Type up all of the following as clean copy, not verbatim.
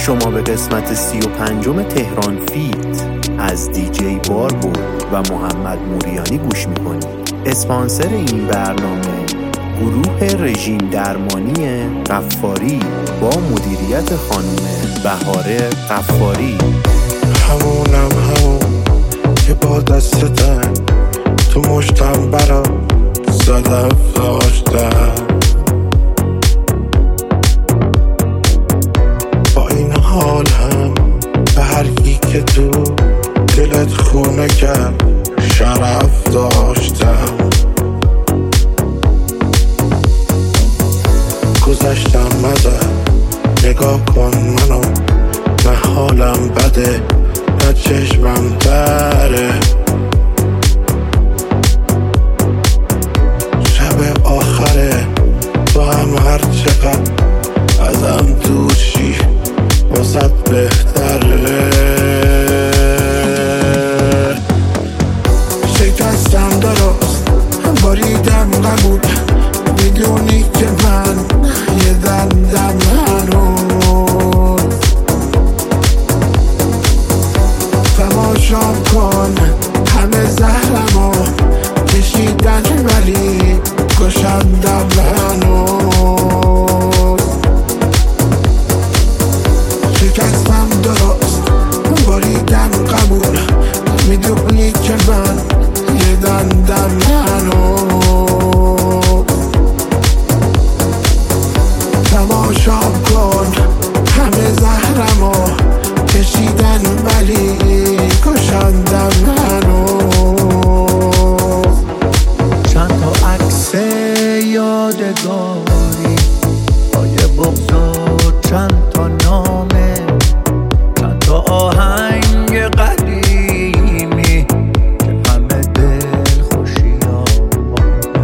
شما به قسمت 35 تهران فیت از دیجی باربود و محمد موریانی گوش میکنید. اسپانسر این برنامه گروه رژیم درمانی غفاری با مدیریت خانم بهاره غفاری. همون که با دستتن تو مشتم برا صدف داشتم، با این حال هم به هر کی که تو دلت خونه کرد شرف داشتم. گذشتم ازت نگاه کن منو، نه حالم بده نه چشمم دره. شب آخره تو هم هر چقدر ازم دور شی واسه بهتره. شکستم درست باریدم قبول، میدونی که من یه دندم هنوز. تماشا کن همه زهرمو کشیدن ولی کشندم هنوز. شکستم درست باریدم قبول، میدونی که من یه دندم هنوز. تماشا کن همه زهرمو کشیدن ولی کشندم هنوز. چند تا عکس یادگاری با یه بغض و چند تا نامه، چند تا آهنگ قدیمی که همه دل خوشیامه.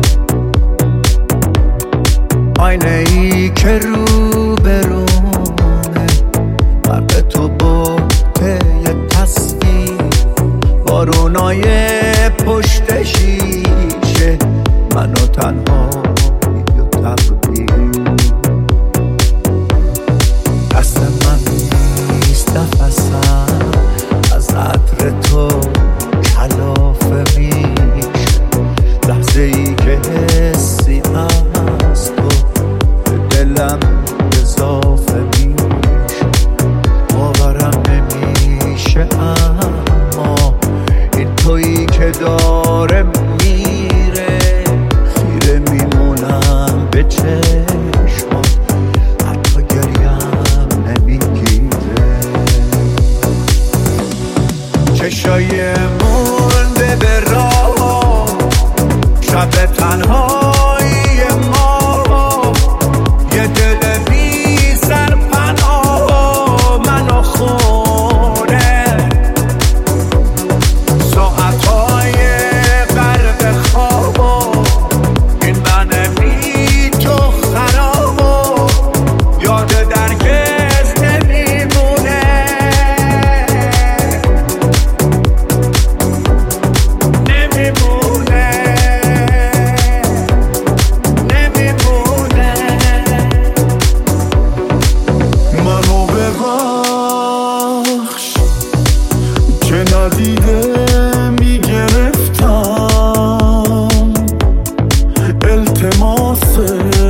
آینه ای که رو برونه قلب تو بوته یه تصویر، بارونای پشت شیشه منو تنهایی و تقدیر. دست من نیست نفسم از عطر تو کلافه میشه، لحظه ای که حسی از تو به دلم اضافه میشه. باورم نمیشه اما این تویی که داره میره، خیره میمونم به چشمات حتی گریم نمیگیره. چشای مونده به راه شب تنهایی ما، یه دل بی سرپناه منو خونه. ساعتهای غرق خوابو این من بی تو خرابو یاد درگز نمیمونه. منو ببخش که ندیده میگرفتم التماسه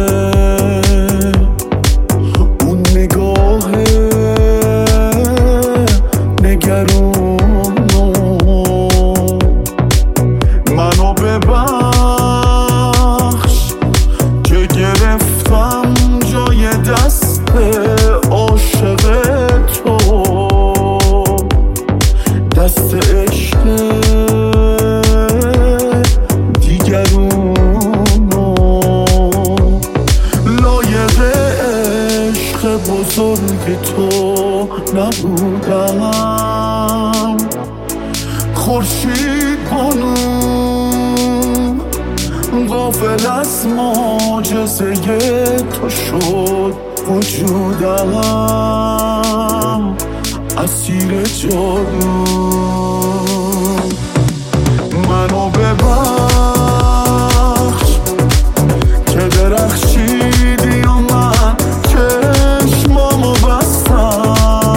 اون نگاه نگرانو. منو ببخش که گرفتم جای دست عاشق تو، دست عشق دیگرونو. لایق عشق بزرگ تو نبودم، خورشید بانو غافل از معجزه تو شد وجودم، اسیر جادو. منو ببخش که درخشیدی و من چشمامو بستم.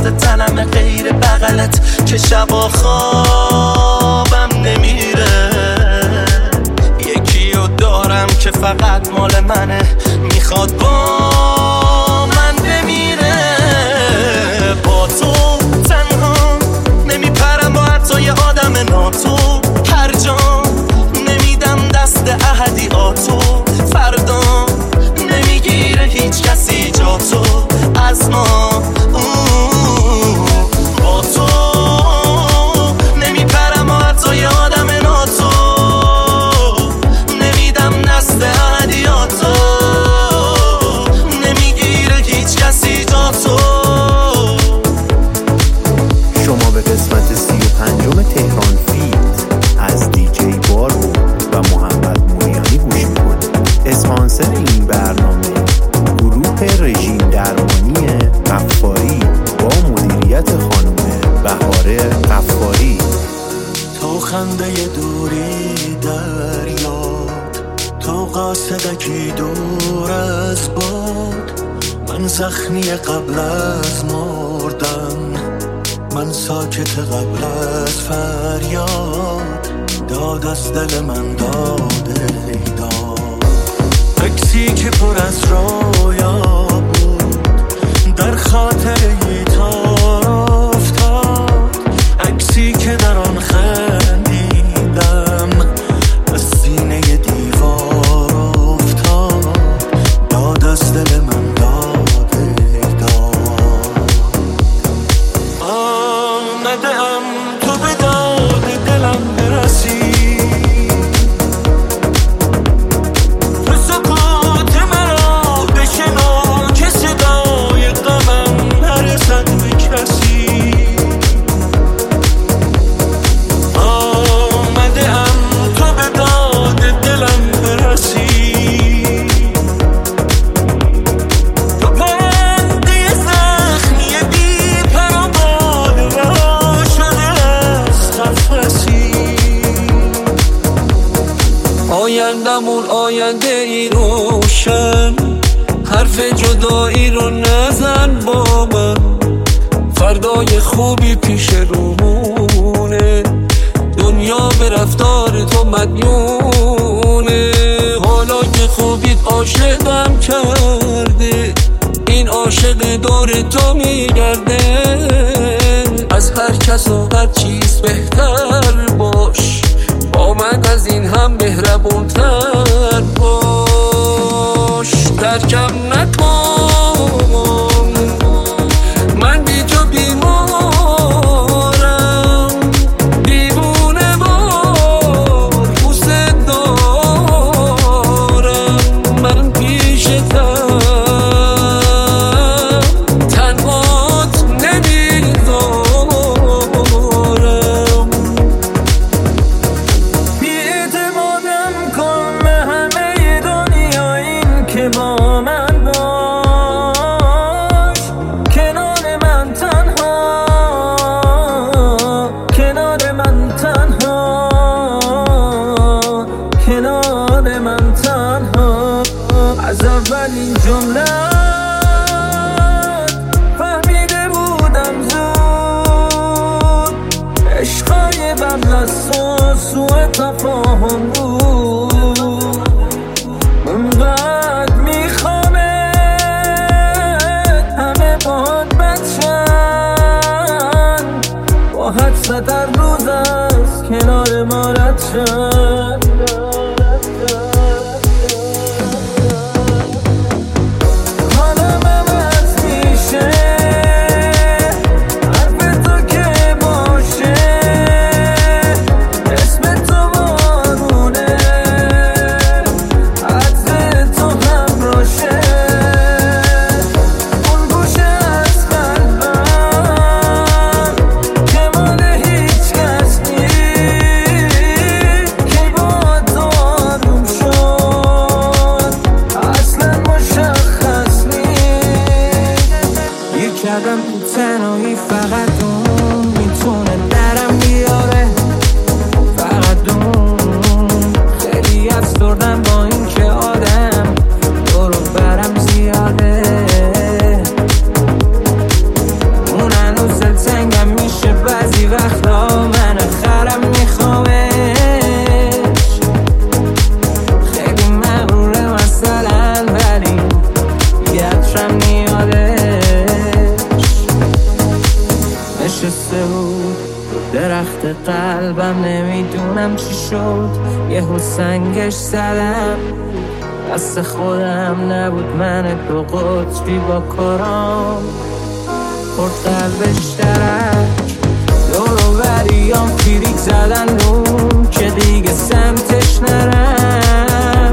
یاد تنم غیر بغلت که شبا خوابم نمیره. یکیو دارم که فقط مال منه، میخواد با من بمیره. با تو تنها نمیپرم با حتی یه آدم ناتو، هر جا نمیدم دست احدیاتو، فردا نمیگیره هیچ کسی جا تو از ما. با تو نمیپرم و حتی یه آدم ناتو، نمیدم دست احدیاتو، نمیگیره هیچ کسی جا تو. شما به قسمت 35 تهران فیت از دیجی باربو و محمد موریانی گوش میکنید. اسپانسر این برنامه گروه رژیم درمانی غفاری با مدیریت خانم بهاره غفاری. تو خنده دوری در یاد، تو قاصدکی دور از باد، من زخمی قبل از مردن، من ساکت قبل از فریاد، داد از دل من داده داد. عکسی که پر از رویا بود در خاطره تار افتاد، عکسی که در آن خندیدم از سینه دیوار افتاد، داد از دل من داده داد. آمدم تو به داد دلم برسی، تو سکوت مرا بشنو که صدای غمم نرسد به کسی. آمدم تو به داد دلم برسی، تو پرنده زخمی بی پر و بال رها شده از قفسی. آیندمون آینده ای روشن، حرف جدایی رو نزن با من، فردای خوبی پیش رومونه، دنیا به رفتار تو مدیونه. حالا که خوبیت عاشقم کرده، این عاشق دور تو میگرده، از هر کس و هر چیز بهتر باش، با من از این هم مهربونتر باش. ترکم نکن من بی تو بیمارم، دیوونه وار بوست دارم، من پیشتم تنهات نمیذارم. بی‌اعتمادم کن به همه دنیا، این که با من باش، کنار من تنها، کنار من تنها، کنار من تنها. از اولین جمله فهمیده بودم زود، عشقای قبل از سوء تفاهم بود. اونقدر میخوامت همه باهات بچن، با حدس در روز از کنار ما رد شن. حالم عوض میشه، حرف تو که باشه، اسم تو بارونه، عطر تو همراشه، اون گوشه از قلبم که مال هیچ کس نیست، که با تو آروم شد اصلا مشخص نیست. یک کردم تو تنهایی، فقط اون میتونه درم بیاره، فقط اون. خیلی افسردم با این که آدم دور و برم زیاده، اون هنوز قصه بود درخت قلبم، نمیدونم چی شد یهو سنگش زدم. دست خودم نبود، من دو قطبی با کارام خورد قلبش درک. دور و بریام فریک زدن نون که دیگه سمتش نرم،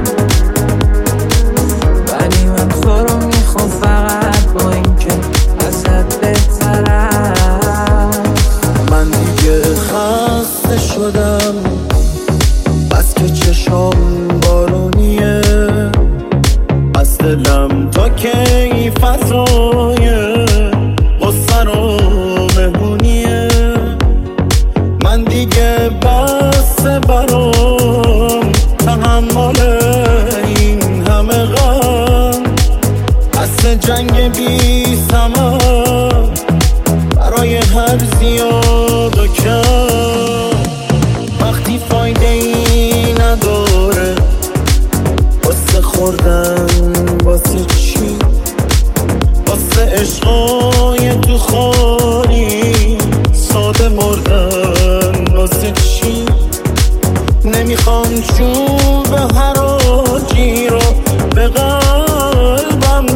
ولی من تو رو میخوام فقط با این که ازت بهترم. من دیگه خسته شدم بس که چشام بارونیه، از دلم تا کی فضای غصه رو مهمونیه. من دیگه بس برام تحمل این همه غم، بس جنگ بی ثمر برای هر زیاد و کم. وقتی فایده ای نداره واسه خوردن، واسه چی؟ واسه عشقای تو خالی ساده مردن، واسه چی؟ نمیخوام چوب حراجی رو به قلبم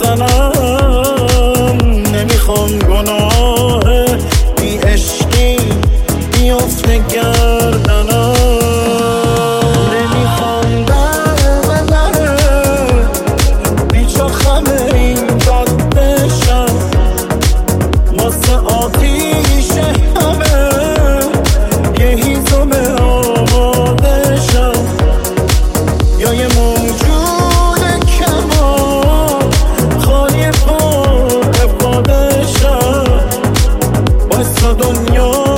بزنم، نمیخوام گناه بی عشقی بیفته گردنم، نمیخوام در بدره بیچا خمه این داد بشم، واسه آتیش همه یه هیزم آماده شم، یا یه موجود کمان خالی پر افاده شم. واسه دنیا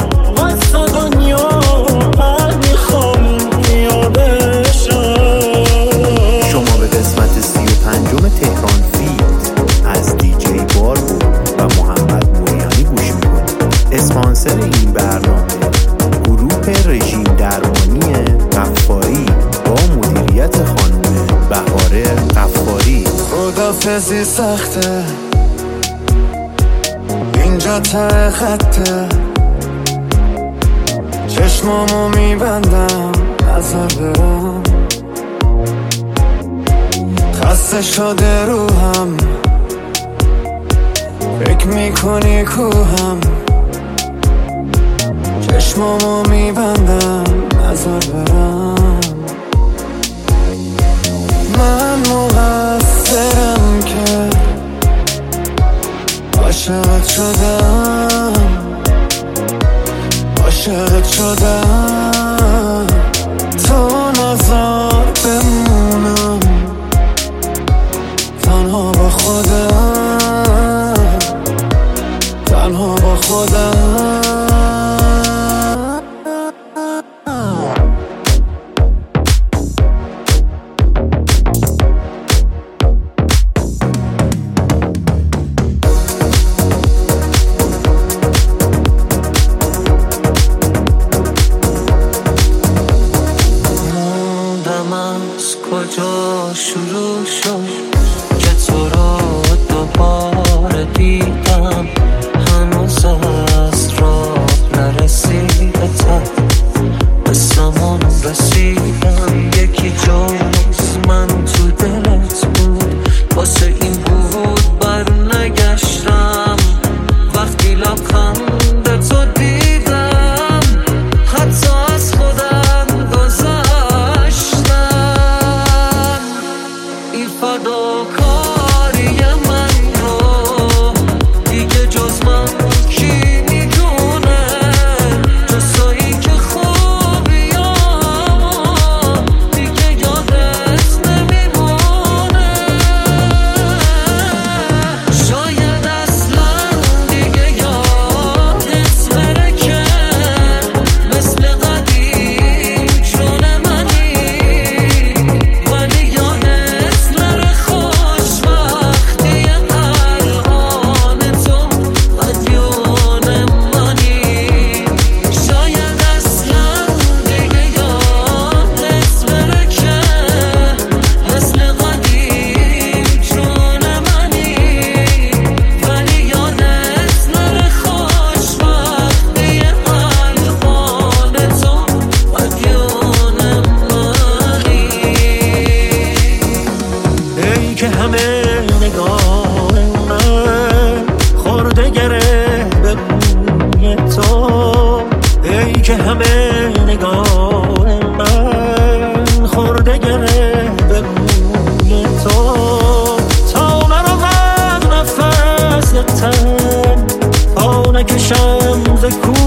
من میخوام پیاده شم. شما به قسمت 35 تهران فیت از دیجی باربو و محمد موریانی گوش میکنید. اسپانسر این برنامه گروه رژیم درمانی غفاری با مدیریت خانم بهاره غفاری. خدافزی سخته اینجا ته خطه، چشمامو میبندم نظر برم، خسته شده روحم، فکر میکنی کوهم، چشمامو میبندم نظر برم. من مقصرم که عاشقت شدم، تو نظر بمونم تنها با خودم. کجا شروع شد که تو رو دوباره دیدم، هنوز از همه نگاه من خورده گره به روی تو تا نروم نفس تن تا نکشم ز کوه